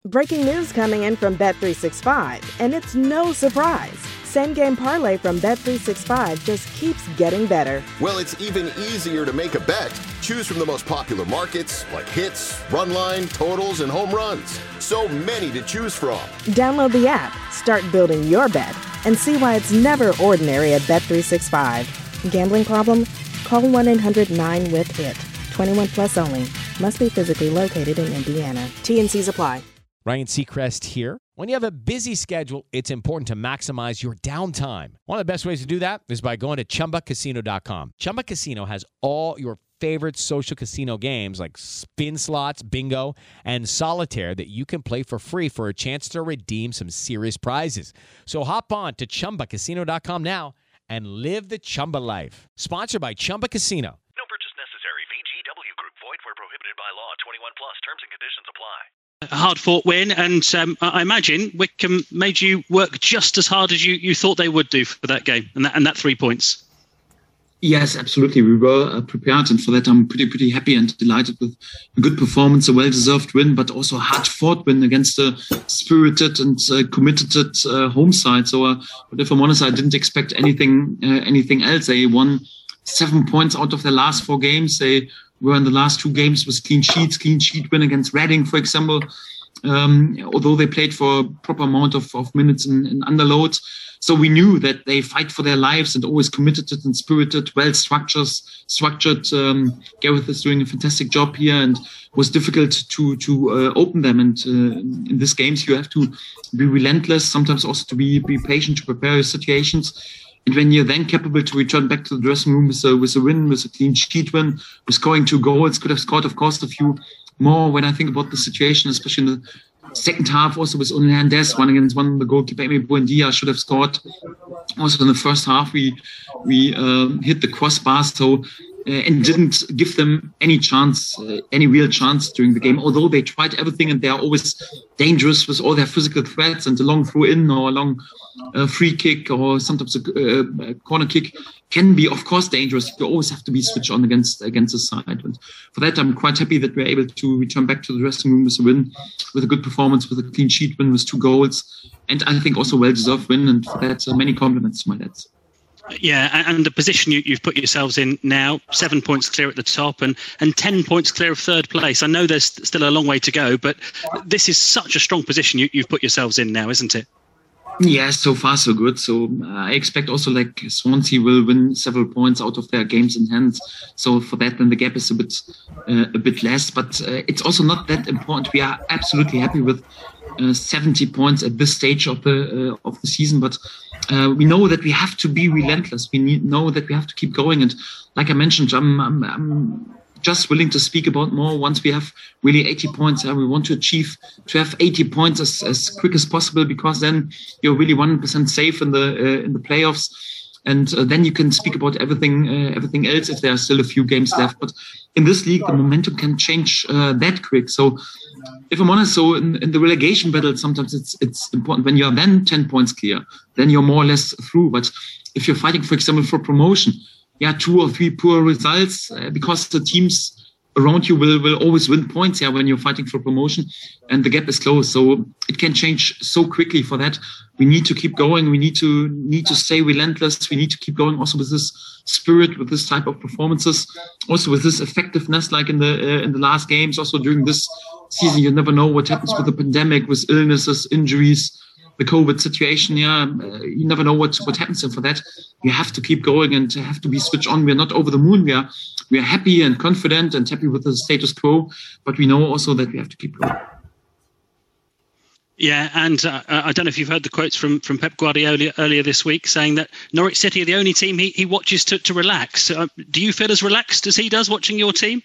Breaking news coming in from Bet365, and it's no surprise. Same Game Parlay from Bet365 just keeps getting better. Well, it's even easier to make a bet. Choose from the most popular markets, like hits, run line, totals, and home runs. So many to choose from. Download the app, start building your bet, and see why it's never ordinary at Bet365. Gambling problem? Call 1-800-9-WITH-IT. 21 plus only. Must be physically located in Indiana. T&Cs apply. Ryan Seacrest here. When you have a busy schedule, it's important to maximize your downtime. One of the best ways to do that is by going to ChumbaCasino.com. Chumba Casino has all your favorite social casino games like spin slots, bingo, and solitaire that you can play for free for a chance to redeem some serious prizes. So hop on to ChumbaCasino.com now and live the Chumba life. Sponsored by Chumba Casino. No purchase necessary. VGW Group. Void where prohibited by law. 21 plus. Terms and conditions apply. A hard-fought win, and I imagine Wycombe made you work just as hard as you thought they would do for that game and that 3 points. Yes, absolutely. We were prepared, and for that I'm pretty happy and delighted with a good performance, a well-deserved win, but also a hard-fought win against a spirited and committed home side. So, but if I'm honest, I didn't expect anything else. They won 7 points out of their last 4 games. They were in the last 2 games with clean sheet win against Reading, for example. Although they played for a proper amount of minutes in underload. So we knew that they fight for their lives and always committed and spirited, well-structured. Gareth is doing a fantastic job here, and it was difficult to open them. And in these games, you have to be relentless, sometimes also to be patient, to prepare your situations. And when you're then capable to return back to the dressing room with a win, with a clean sheet win, with scoring 2 goals, could have scored, of course, a few more. When I think about the situation, especially in the second half, also with only Hernandez, 1-on-1, the goalkeeper Emi Buendia should have scored. Also in the first half, we hit the crossbar, and didn't give them any real chance during the game. Although they tried everything, and they are always dangerous with all their physical threats, and a long throw in or a long free kick or sometimes a corner kick can be, of course, dangerous. You always have to be switched on against the side. And for that, I'm quite happy that we're able to return back to the dressing room with a win, with a good performance, with a clean sheet win, with 2 goals, and I think also well-deserved win. And for that, many compliments to my lads. Yeah, and the position you've put yourselves in now, 7 points clear at the top and 10 points clear of third place. I know there's still a long way to go, but this is such a strong position you've put yourselves in now, isn't it? Yeah, so far so good. So I expect also like Swansea will win several points out of their games in hand. So for that, then the gap is a bit less. But it's also not that important. We are absolutely happy with 70 points at this stage of the season. But we know that we have to be relentless. We know that we have to keep going. And like I mentioned, I'm just willing to speak about more once we have really 80 points. We want to have 80 points as quick as possible, because then you're really 100% safe in the playoffs. And then you can speak about everything else if there are still a few games left. But in this league, the momentum can change that quick. So if I'm honest, so in the relegation battle, sometimes it's important when you're then 10 points clear, then you're more or less through. But if you're fighting, for example, for promotion, 2 or 3 poor results, because the teams around you will always win points when you're fighting for promotion, and the gap is closed. So it can change so quickly. For that, we need to keep going. We need to stay relentless. We need to keep going also with this spirit, with this type of performances, also with this effectiveness, like in the last games. Also during this season, you never know what happens with the pandemic, with illnesses, injuries, the COVID situation. You never know what happens. And for that, you have to keep going and have to be switched on. We're not over the moon. We are happy and confident and happy with the status quo, but we know also that we have to keep going. Yeah, and I don't know if you've heard the quotes from Pep Guardiola earlier this week saying that Norwich City are the only team he watches to relax. Do you feel as relaxed as he does watching your team?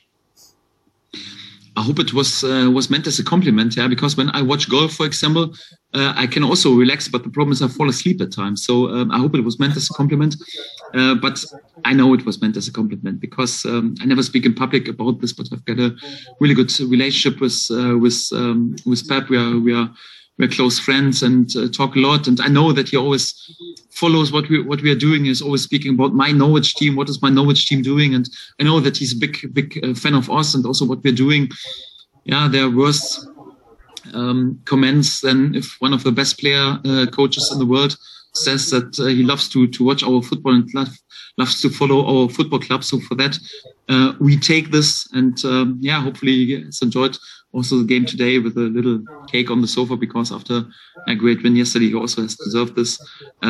I hope it was meant as a compliment, because when I watch golf, for example, I can also relax, but the problem is I fall asleep at times. So I hope it was meant as a compliment, but I know it was meant as a compliment because I never speak in public about this, but I've got a really good relationship with Pep. We're close friends and talk a lot, and I know that he always follows what we are doing. Is always speaking about my Norwich team. What is my Norwich team doing? And I know that he's a big fan of us and also what we're doing. Yeah, there are worse comments than if one of the best coaches in the world says that he loves to watch our football and loves to follow our football club. So for that, we take this, and hopefully he has enjoyed also the game today with a little cake on the sofa, because after a great win yesterday, he also has deserved this.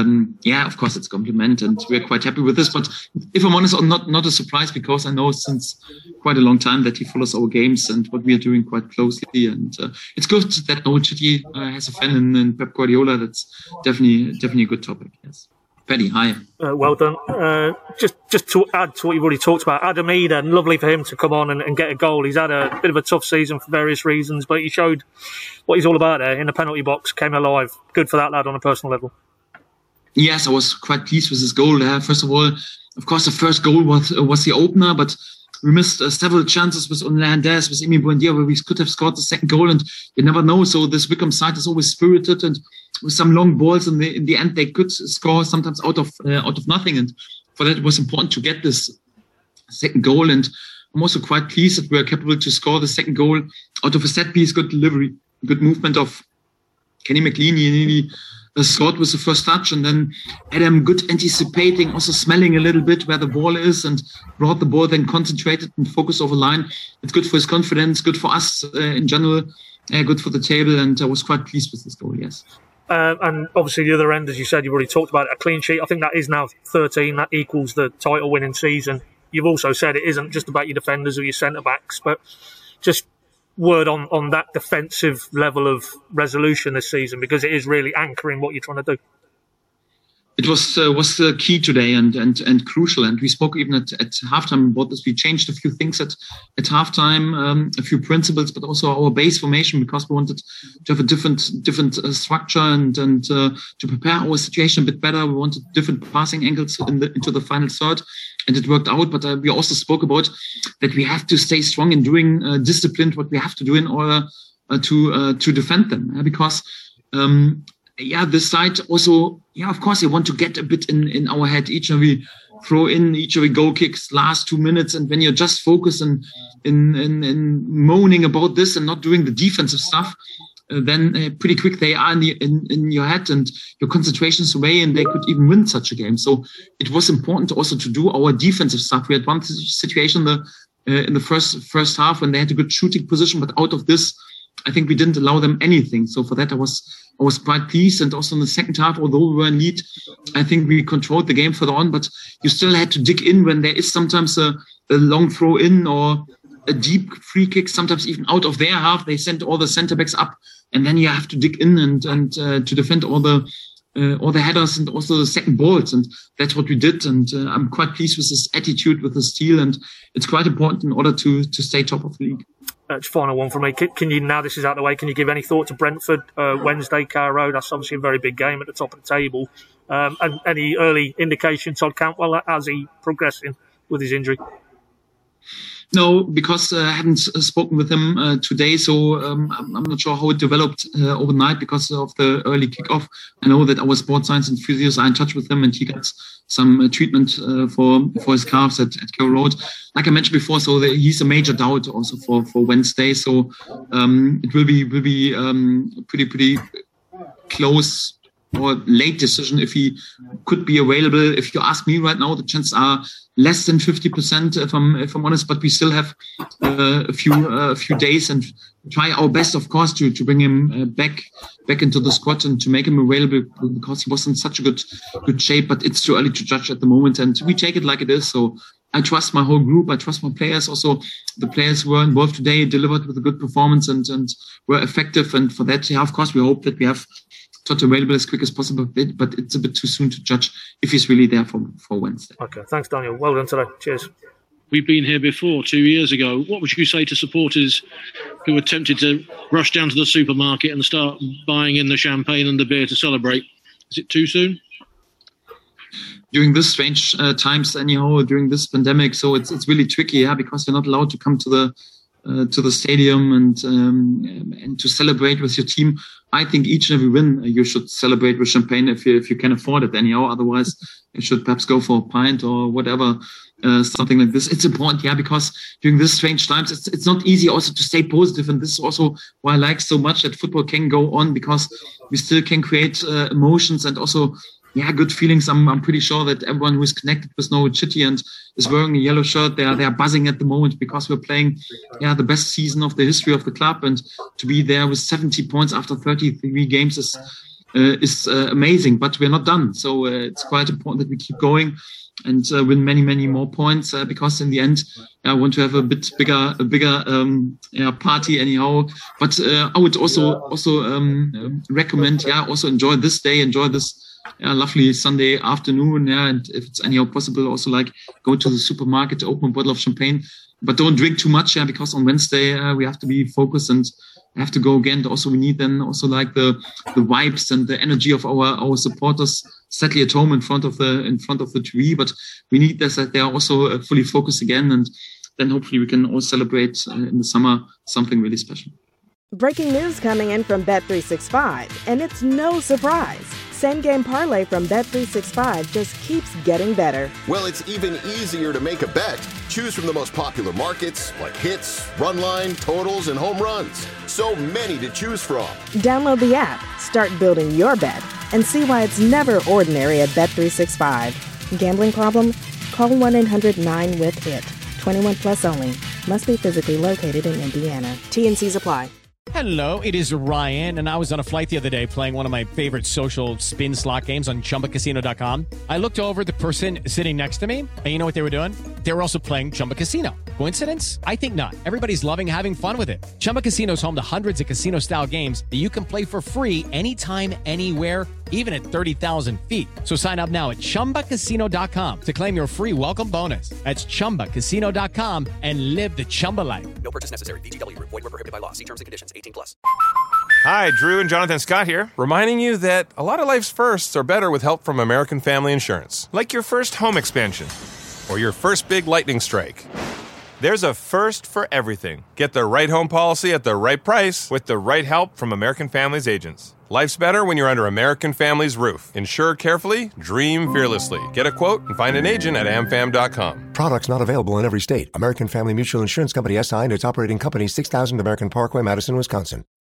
Of course, it's a compliment, and we're quite happy with this. But if I'm honest, not a surprise, because I know since quite a long time that he follows our games and what we are doing quite closely. And it's good that Norwich City has a fan in Pep Guardiola. That's definitely a good topic. Yes. Paddy, hi. Well done. Just to add to what you've already talked about, Adam Eden, lovely for him to come on and get a goal. He's had a bit of a tough season for various reasons, but he showed what he's all about there in the penalty box, came alive. Good for that lad on a personal level. Yes, I was quite pleased with his goal there. First of all, of course, the first goal was the opener, but we missed several chances with Hernandez, with Emi Buendia, where we could have scored the second goal, and you never know. So this Wickham side is always spirited, and with some long balls in the end, they could score sometimes out of nothing. And for that, it was important to get this second goal. And I'm also quite pleased that we are capable to score the second goal out of a set piece, good delivery, good movement of Kenny McLean. He nearly scored with the first touch, and then Adam good anticipating, also smelling a little bit where the ball is, and brought the ball, then concentrated and focused over line. It's good for his confidence, good for us in general, good for the table, and I was quite pleased with this goal, yes. And obviously the other end, as you said, you've already talked about it, a clean sheet. I think that is now 13. That equals the title winning season. You've also said it isn't just about your defenders or your centre-backs, but just word on that defensive level of resolution this season, because it is really anchoring what you're trying to do. It was key today and crucial. And we spoke even at halftime about this. We changed a few things at halftime, a few principles, but also our base formation, because we wanted to have a different structure and to prepare our situation a bit better. We wanted different passing angles into the final third, and it worked out. But we also spoke about that we have to stay strong in doing disciplined what we have to do in order to defend them, because. This side also, of course, they want to get a bit in our head. Each and every throw in, each and every goal kicks last 2 minutes. And when you're just focused in moaning about this and not doing the defensive stuff, then pretty quick they are in your head, and your concentration's away, and they could even win such a game. So it was important also to do our defensive stuff. We had one situation in the first half when they had a good shooting position, but out of this, I think we didn't allow them anything. So for that, I was quite pleased. And also in the second half, although we were in lead, I think we controlled the game further on, but you still had to dig in when there is sometimes a long throw in or a deep free kick, sometimes even out of their half. They send all the centre backs up, and then you have to dig in and to defend all the headers and also the second balls. And that's what we did. And I'm quite pleased with this attitude, with this steel. And it's quite important in order to stay top of the league. Final one from me. Can you, now this is out of the way, can you give any thought to Brentford Wednesday, Carrow Road? That's obviously a very big game at the top of the table. And any early indication, Todd Cantwell, how's he progressing with his injury? No, because I haven't spoken with him today, so I'm not sure how it developed overnight because of the early kickoff. I know that our sports science and physios are in touch with him, and he got some treatment for his calves at Carrow Road. Like I mentioned before, so he's a major doubt also for Wednesday. So it will be pretty close or late decision if he could be available. If you ask me right now, the chances are less than 50%, if I'm honest, but we still have a few days, and try our best, of course, to bring him back into the squad and to make him available, because he was in such a good shape. But it's too early to judge at the moment, and we take it like it is. So I trust my whole group. I trust my players. Also, the players who were involved today delivered with a good performance and were effective. And for that, of course, we hope that we have Todd available as quick as possible, but it's a bit too soon to judge if he's really there for Wednesday. Okay, thanks, Daniel. Well done today. Cheers. We've been here before 2 years ago. What would you say to supporters who are tempted to rush down to the supermarket and start buying in the champagne and the beer to celebrate? Is it too soon? During this strange times, anyhow, during this pandemic, so it's really tricky, because you're not allowed to come to the stadium and to celebrate with your team. I think each and every win you should celebrate with champagne if you can afford it anyhow. Otherwise, you should perhaps go for a pint or whatever. something like this. It's important, because during these strange times, it's not easy also to stay positive. And this is also why I like so much that football can go on, because we still can create emotions and also, good feelings. I'm pretty sure that everyone who is connected with Norwich City and is wearing a yellow shirt, they are buzzing at the moment, because we're playing, the best season of the history of the club. And to be there with 70 points after 33 games is amazing. But we're not done. So it's quite important that we keep going and win many, many more points, because in the end, I want to have a bigger party anyhow. But I would also recommend, also enjoy this day, enjoy this lovely Sunday afternoon. And if it's anyhow possible, also like go to the supermarket, open a bottle of champagne, but don't drink too much, because on Wednesday we have to be focused and have to go again. Also, we need then also like the vibes and the energy of our supporters, sadly at home in front of the TV. But we need this, that they are also fully focused again, and then hopefully we can all celebrate in the summer something really special. Breaking news coming in from Bet365, and it's no surprise. Same game parlay from Bet365 just keeps getting better. Well, it's even easier to make a bet. Choose from the most popular markets like hits, run line, totals, and home runs. So many to choose from. Download the app, start building your bet, and see why it's never ordinary at Bet365. Gambling problem? Call 1-800-9-WITH-IT. 21 plus only. Must be physically located in Indiana. T&Cs apply. Hello, it is Ryan, and I was on a flight the other day playing one of my favorite social spin slot games on ChumbaCasino.com. I looked over at the person sitting next to me, and you know what they were doing? They were also playing Chumba Casino. Coincidence? I think not. Everybody's loving having fun with it. Chumba Casino is home to hundreds of casino-style games that you can play for free anytime, anywhere, even at 30,000 feet. So sign up now at ChumbaCasino.com to claim your free welcome bonus. That's ChumbaCasino.com and live the Chumba life. No purchase necessary. VGW. Void where prohibited by law. See terms and conditions. 18 plus. Hi, Drew and Jonathan Scott here, reminding you that a lot of life's firsts are better with help from American Family Insurance. Like your first home expansion or your first big lightning strike. There's a first for everything. Get the right home policy at the right price with the right help from American Family's agents. Life's better when you're under American Family's roof. Insure carefully, dream fearlessly. Get a quote and find an agent at amfam.com. Products not available in every state. American Family Mutual Insurance Company SI and its operating company 6000 American Parkway, Madison, Wisconsin.